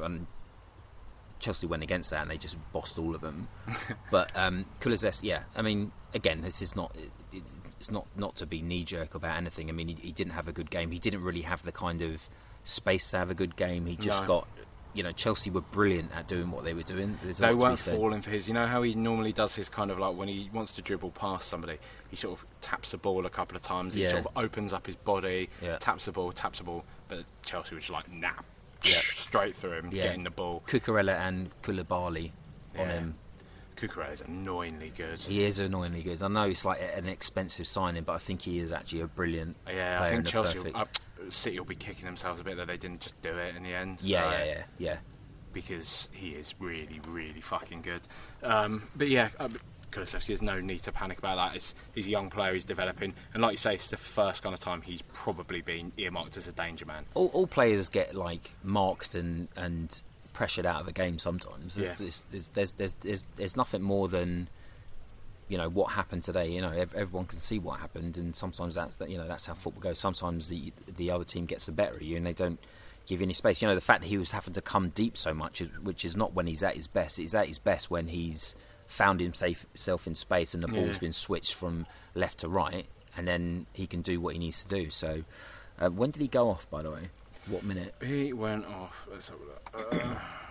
[SPEAKER 3] Chelsea went against that and they just bossed all of them. But Kulusevski, I mean, again, this is not. It's not to be knee-jerk about anything. I mean, he didn't have a good game. He didn't really have the kind of space to have a good game. He just got. You know, Chelsea were brilliant at doing what they were doing.
[SPEAKER 2] They weren't falling for his. You know how he normally does his kind of like when he wants to dribble past somebody, he sort of taps the ball a couple of times. He sort of opens up his body, taps the ball. But Chelsea was just like, straight through him, getting the ball.
[SPEAKER 3] Cucurella and Koulibaly on him.
[SPEAKER 2] Cucurella's annoyingly good.
[SPEAKER 3] He is annoyingly good. I know it's like an expensive signing, but I think he is actually a brilliant player.
[SPEAKER 2] I think City will be kicking themselves a bit that they didn't just do it in the end.
[SPEAKER 3] Yeah.
[SPEAKER 2] Because he is really, really fucking good. But yeah, Kulusevski, there's no need to panic about that. He's a young player, he's developing, and like you say, it's the first kind of time he's probably been earmarked as a danger man.
[SPEAKER 3] All players get like marked and pressured out of a game sometimes. There's nothing more than, you know, what happened today. You know, everyone can see what happened, and sometimes that's how football goes. Sometimes the other team gets the better of you, and they don't give you any space. You know, the fact that he was having to come deep so much, which is not when he's at his best. He's at his best when he's found himself in space and the ball's been switched from left to right, and then he can do what he needs to do. So, when did he go off, by the way? What minute?
[SPEAKER 2] He went off. Let's have a look. I don't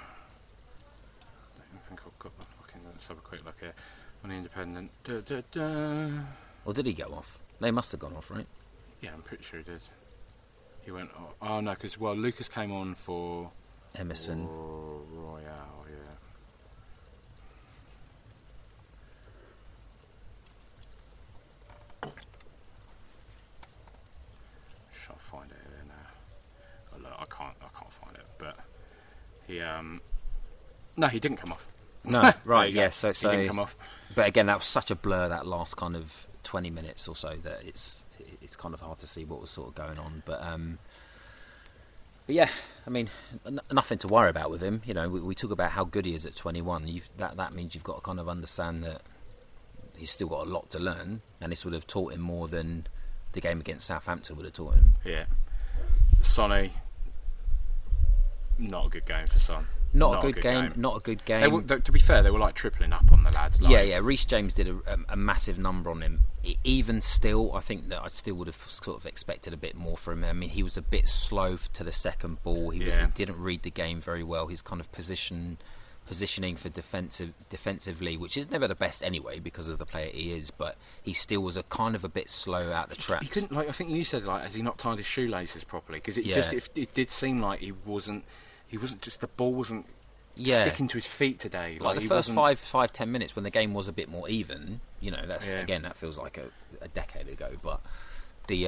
[SPEAKER 2] think I've got that. Let's have a quick look here. On the Independent.
[SPEAKER 3] Or did he go off? They must have gone off, right?
[SPEAKER 2] Yeah, I'm pretty sure he did. He went off. Oh, no, because, Lucas came on for
[SPEAKER 3] Emerson.
[SPEAKER 2] Royale, Shall I find it here now? Oh, look, I can't find it, but he, no, he didn't come off.
[SPEAKER 3] No, right, yeah, so
[SPEAKER 2] he didn't come off.
[SPEAKER 3] But again, that was such a blur, that last kind of 20 minutes or so, that it's kind of hard to see what was sort of going on. But yeah, I mean, nothing to worry about with him. You know, we talk about how good he is at 21. That means you've got to kind of understand that he's still got a lot to learn, and this would have taught him more than the game against Southampton would have taught him.
[SPEAKER 2] Yeah. Sonny, not a good game for Son.
[SPEAKER 3] Not a good game.
[SPEAKER 2] To be fair, they were like tripling up on the lads. Like.
[SPEAKER 3] Yeah. Reece James did a massive number on him. Even still, I think that I still would have sort of expected a bit more from him. I mean, he was a bit slow to the second ball. He didn't read the game very well. His kind of position positioning for defensively, which is never the best anyway because of the player he is, but he still was a kind of a bit slow out the traps.
[SPEAKER 2] He couldn't, I think you said, has he not tied his shoelaces properly? Because it did seem like he wasn't just, the ball wasn't sticking to his feet today.
[SPEAKER 3] Like the first 5-10 minutes when the game was a bit more even, that's again, that feels like a decade ago, but the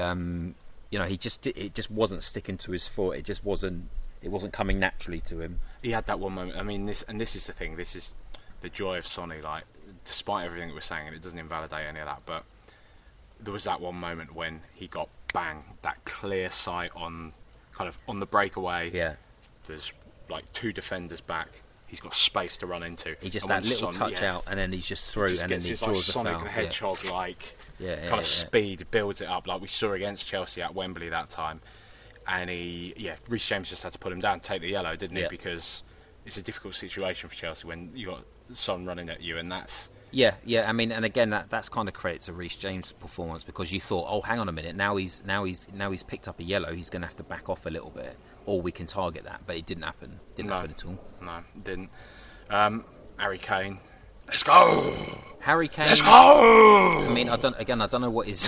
[SPEAKER 3] it just wasn't sticking to his foot. It wasn't coming naturally to him.
[SPEAKER 2] He had that one moment. I mean, this is the thing. This is the joy of Sonny. Like, despite everything that we're saying, and it doesn't invalidate any of that, but there was that one moment when he got that clear sight on the breakaway.
[SPEAKER 3] Yeah.
[SPEAKER 2] There's like 2 defenders back. He's got space to run into.
[SPEAKER 3] He just that little touch out, and then he's just through, and then he draws the foul.
[SPEAKER 2] Sonic the Hedgehog kind of speed, builds it up like we saw against Chelsea at Wembley that time. And Reece James just had to put him down, take the yellow, didn't he? Because it's a difficult situation for Chelsea when you got Son running at you, and that's...
[SPEAKER 3] Yeah. I mean, and again, that's kind of credit to Reece James' performance, because you thought, oh, hang on a minute, now he's picked up a yellow, he's going to have to back off a little bit, or we can target that. But it didn't happen. Didn't happen at all.
[SPEAKER 2] No, it didn't. Harry Kane. Let's go.
[SPEAKER 3] Harry Kane.
[SPEAKER 2] Let's go.
[SPEAKER 3] I mean, I don't know what his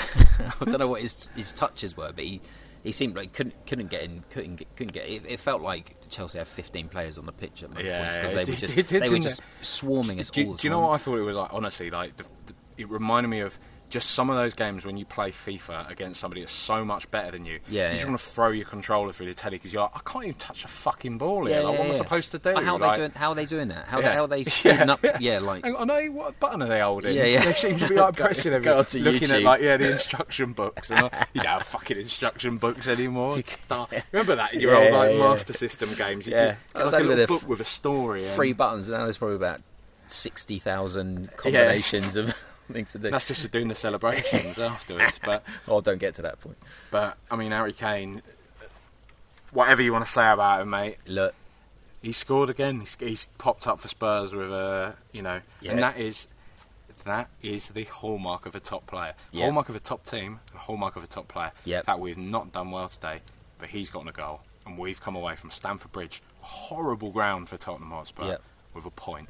[SPEAKER 3] his touches were, but he seemed like couldn't get in. It felt like Chelsea had 15 players on the pitch at most points, because they were just swarming us all the time.
[SPEAKER 2] Do you know what I thought it was like? Honestly, like it reminded me of just some of those games when you play FIFA against somebody that's so much better than you. You just want to throw your controller through the telly because you're like, I can't even touch a fucking ball here. What am I supposed to do?
[SPEAKER 3] How are they doing that? How are they speeding up? Like,
[SPEAKER 2] I know, what button are they holding?
[SPEAKER 3] Yeah.
[SPEAKER 2] They seem to be like pressing everything, looking
[SPEAKER 3] YouTube.
[SPEAKER 2] at the instruction books. And you don't have fucking instruction books anymore. Remember that in your old Master System games? You get like a little book with a story.
[SPEAKER 3] 3 buttons. Now there's probably about 60,000 combinations of things to do.
[SPEAKER 2] That's just for doing the celebrations afterwards. But
[SPEAKER 3] don't get to that point.
[SPEAKER 2] But I mean, Harry Kane, whatever you want to say about him, mate.
[SPEAKER 3] Look,
[SPEAKER 2] he scored again. He's popped up for Spurs with and that is the hallmark of a top player. Hallmark of a top team, a hallmark of a top player. That we've not done well today, but he's gotten a goal, and we've come away from Stamford Bridge, a horrible ground for Tottenham Hotspur, with a point.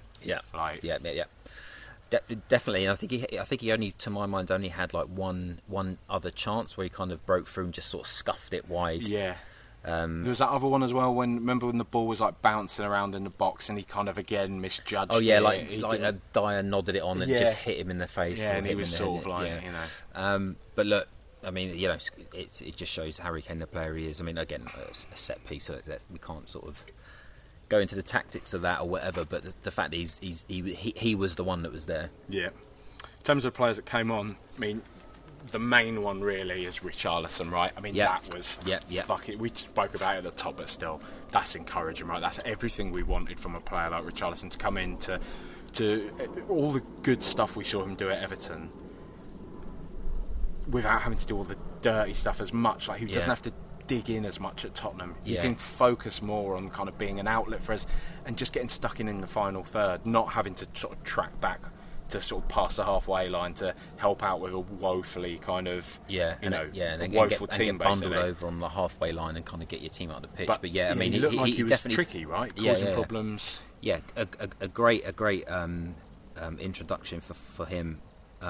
[SPEAKER 3] Definitely, and I think he only, to my mind, only had like one other chance where he kind of broke through and just sort of scuffed it wide.
[SPEAKER 2] There was that other one as well. Remember when the ball was like bouncing around in the box and he kind of again misjudged.
[SPEAKER 3] Oh yeah, like Dyer nodded it on and just hit him in the face.
[SPEAKER 2] Yeah, and he was sort of like,
[SPEAKER 3] But look, I mean, it just shows Harry Kane the player he is. I mean, again, a set piece that we can't sort of go into the tactics of that or whatever, but the fact he was the one that was there. Yeah.
[SPEAKER 2] In terms of players that came on, I mean, the main one really is Richarlison, right? I mean, that was... Fuck it. We spoke about it at the top, but still, that's encouraging, right? That's everything we wanted from a player like Richarlison, to come in to all the good stuff we saw him do at Everton without having to do all the dirty stuff as much. Like, he doesn't have to dig in as much at Tottenham. You can focus more on kind of being an outlet for us and just getting stuck in the final third, not having to sort of track back to sort of pass the halfway line to help out with a woefully kind of woeful team,
[SPEAKER 3] get bundled over on the halfway line and kind of get your team out of the pitch. But I mean,
[SPEAKER 2] he looked like he was
[SPEAKER 3] definitely
[SPEAKER 2] tricky, right? Causing problems.
[SPEAKER 3] Yeah, a great introduction for him.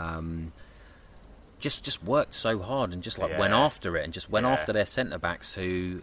[SPEAKER 3] Just worked so hard and just went after it and just went after their centre backs who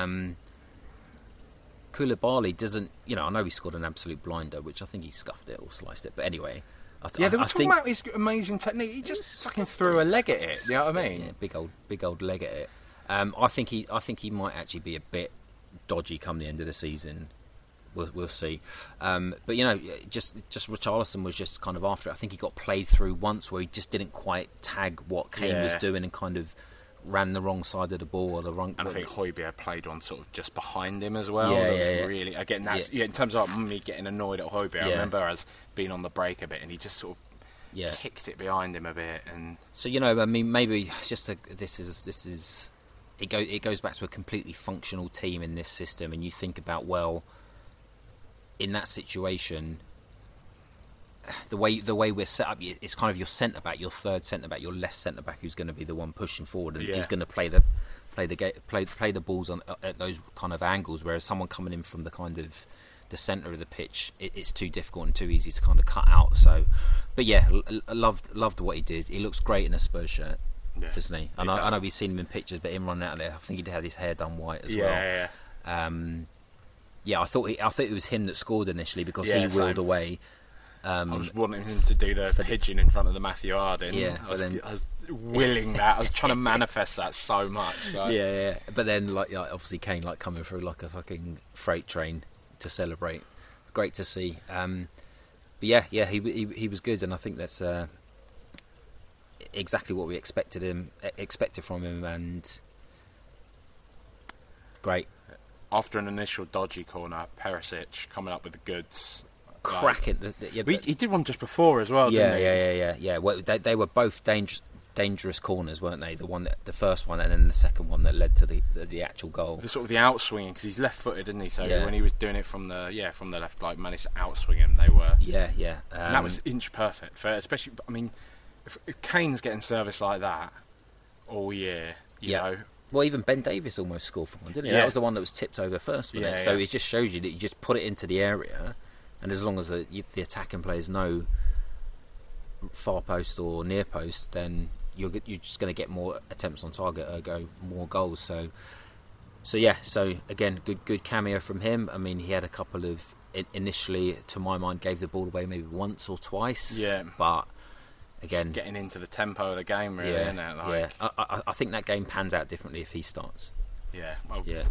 [SPEAKER 3] Koulibaly doesn't, I know he scored an absolute blinder, which I think he scuffed it or sliced it, but anyway.
[SPEAKER 2] They were talking about his amazing technique. He just fucking threw a leg at it. You know what I mean?
[SPEAKER 3] Yeah, big old leg at it. I think he might actually be a bit dodgy come the end of the season. We'll see. But just Richarlison was just kind of after it. I think he got played through once where he just didn't quite tag what Kane was doing and kind of ran the wrong side of the ball or the wrong.
[SPEAKER 2] And I think Højbjerg played on sort of just behind him as well. That was really, again, that's in terms of me getting annoyed at Højbjerg. I remember as being on the break a bit, and he just sort of kicked it behind him a bit. And
[SPEAKER 3] so I mean, maybe just this is it goes back to a completely functional team in this system, and you think about, well, in that situation, the way we're set up, it's kind of your centre back, your third centre back, your left centre back, who's going to be the one pushing forward, and he's going to play the balls on at those kind of angles. Whereas someone coming in from the kind of the centre of the pitch, it's too difficult and too easy to kind of cut out. So, but yeah, loved what he did. He looks great in a Spurs shirt, doesn't he? I know we've seen him in pictures, but him running out of there, I think he'd had his hair done white as well. Yeah. I thought it was him that scored initially because he wheeled away.
[SPEAKER 2] I was wanting him to do the pigeon in front of the Matthew Harding.
[SPEAKER 3] Yeah,
[SPEAKER 2] I was willing that. I was trying to manifest that so much. So.
[SPEAKER 3] Yeah. But then, like obviously Kane coming through like a fucking freight train to celebrate. Great to see. But yeah, he was good, and I think that's exactly what we expected from him, and great.
[SPEAKER 2] After an initial dodgy corner, Perisic coming up with the goods.
[SPEAKER 3] Cracking.
[SPEAKER 2] He did one just before as well, didn't he?
[SPEAKER 3] Yeah. Well, they were both dangerous corners, weren't they? The first one, and then the second one that led to the actual goal.
[SPEAKER 2] The sort of the outswing, because he's left-footed, isn't he? So when he was doing it from the left, like managed to outswing him, they were.
[SPEAKER 3] Yeah.
[SPEAKER 2] And that was inch perfect for, especially. I mean, if Kane's getting service like that all year, you know.
[SPEAKER 3] Well, even Ben Davies almost scored from one, didn't he? Yeah. That was the one that was tipped over first, wasn't it? So it just shows you that you just put it into the area. And as long as the attacking players know far post or near post, then you're just going to get more attempts on target, ergo more goals. So again, good cameo from him. I mean, he had a couple of initially, to my mind, gave the ball away maybe once or twice. Yeah, but again,
[SPEAKER 2] just getting into the tempo of the game, really. Isn't it? Like,
[SPEAKER 3] I think that game pans out differently if he starts.
[SPEAKER 2] Yeah, well,
[SPEAKER 3] yeah.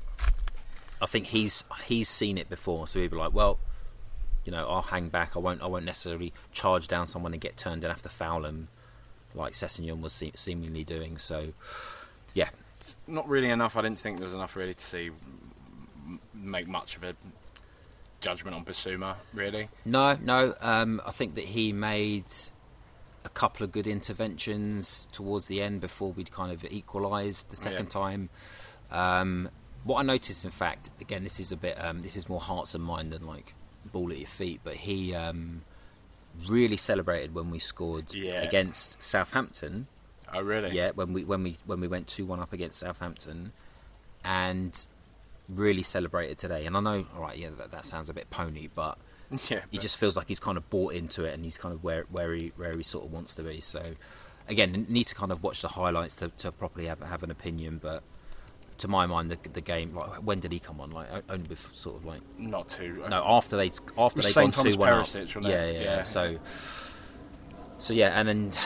[SPEAKER 3] I think he's seen it before, so he'd be like, well. You know, I'll hang back. I won't necessarily charge down someone and get turned and have to foul him, like Sessegnon was seemingly doing. So, yeah,
[SPEAKER 2] it's not really enough. I didn't think there was enough really to make much of a judgment on Bissouma. Really,
[SPEAKER 3] no. I think that he made a couple of good interventions towards the end before we'd kind of equalised the second time. What I noticed, in fact, again, this is a bit. This is more hearts and mind than like. Ball at your feet, but he really celebrated when we scored against Southampton.
[SPEAKER 2] Oh, really?
[SPEAKER 3] Yeah, when we went 2-1 up against Southampton, and really celebrated today. And I know, all right, that sounds a bit pony, but he just feels like he's kind of bought into it, and he's kind of where he sort of wants to be. So, again, need to kind of watch the highlights to properly have an opinion, but. To my mind, the game. Like, when did he come on? Like only with sort of like
[SPEAKER 2] not too.
[SPEAKER 3] No, after they'd gone 2-1 up. Yeah. So yeah, and then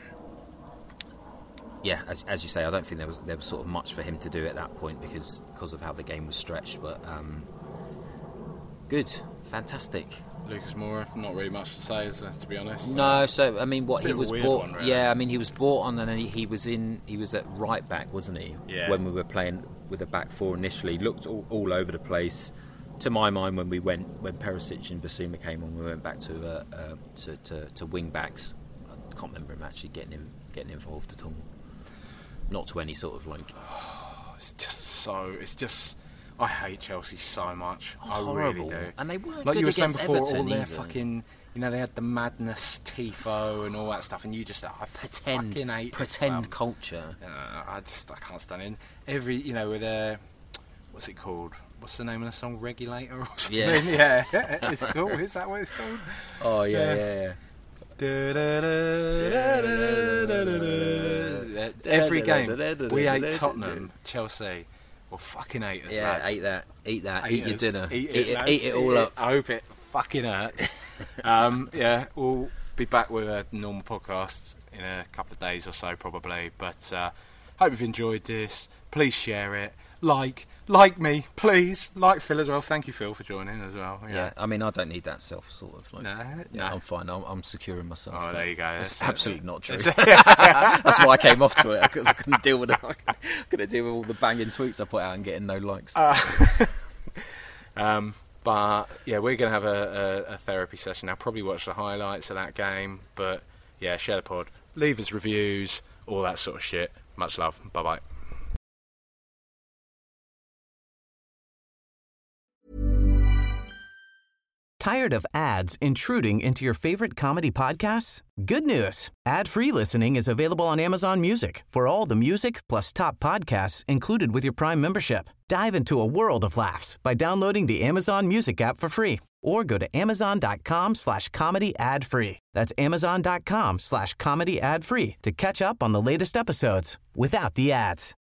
[SPEAKER 3] as you say, I don't think there was sort of much for him to do at that point because of how the game was stretched. But good, fantastic.
[SPEAKER 2] Lucas Moura, not really much to say, to be honest.
[SPEAKER 3] No, so I mean, he was bought.
[SPEAKER 2] Really.
[SPEAKER 3] Yeah, I mean, he was bought on, and then he was at right back, wasn't he?
[SPEAKER 2] Yeah.
[SPEAKER 3] When we were playing with a back four initially, looked all over the place. To my mind, when Perisic and Bissouma came on, we went back to wing backs. I can't remember him actually getting involved at all. Not to any sort of like.
[SPEAKER 2] It's just. I hate Chelsea so much. I
[SPEAKER 3] horrible.
[SPEAKER 2] Really do.
[SPEAKER 3] And they weren't
[SPEAKER 2] like
[SPEAKER 3] good
[SPEAKER 2] you were saying
[SPEAKER 3] against
[SPEAKER 2] before,
[SPEAKER 3] Everton
[SPEAKER 2] all their
[SPEAKER 3] either.
[SPEAKER 2] fucking, they had the madness, tifo, and all that stuff, and you just fucking hate
[SPEAKER 3] pretend culture.
[SPEAKER 2] I can't stand it. Every, with their, what's it called? What's the name of the song? Regulator or something? Yeah. It's cool. Is that what it's called?
[SPEAKER 3] Oh yeah.
[SPEAKER 2] Every game we hate Tottenham, Chelsea. Well, fucking hate us, lads.
[SPEAKER 3] Eat that. Eat your dinner.
[SPEAKER 2] Eat
[SPEAKER 3] it all up.
[SPEAKER 2] I hope it fucking hurts. We'll be back with a normal podcast in a couple of days or so, probably. But hope you've enjoyed this. Please share it. Like me, please. Like Phil as well. Thank you, Phil, for joining as well.
[SPEAKER 3] Yeah, I mean, I don't need that sort of. Like,
[SPEAKER 2] no.
[SPEAKER 3] I'm fine. I'm secure in myself.
[SPEAKER 2] Oh, there you go.
[SPEAKER 3] That's absolutely not true. That's why I came off to it, because I couldn't deal with it. I couldn't deal with all the banging tweets I put out and getting no likes.
[SPEAKER 2] But yeah, we're going to have a therapy session now. Probably watch the highlights of that game. But yeah, share the pod, leave us reviews, all that sort of shit. Much love. Bye bye.
[SPEAKER 1] Tired of ads intruding into your favorite comedy podcasts? Good news. Ad-free listening is available on Amazon Music for all the music plus top podcasts included with your Prime membership. Dive into a world of laughs by downloading the Amazon Music app for free or go to amazon.com/comedy ad-free. That's amazon.com/comedy ad-free to catch up on the latest episodes without the ads.